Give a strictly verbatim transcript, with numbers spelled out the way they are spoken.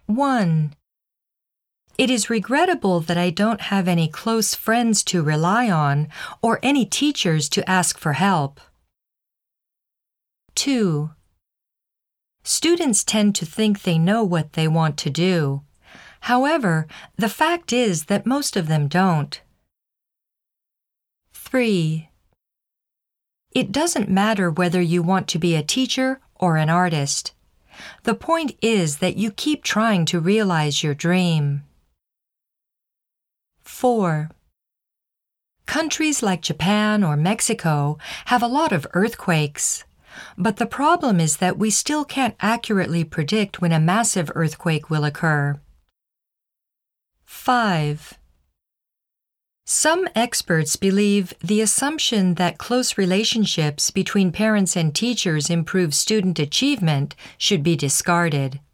one. It is regrettable that I don't have any close friends to rely on or any teachers to ask for help. two. Students tend to think they know what they want to do. However, the fact is that most of them don't. three. It doesn't matter whether you want to be a teacher or an artist. The point is that you keep trying to realize your dream. four. Countries like Japan or Mexico have a lot of earthquakes, but the problem is that we still can't accurately predict when a massive earthquake will occur. five. Some experts believe the assumption that close relationships between parents and teachers improve student achievement should be discarded.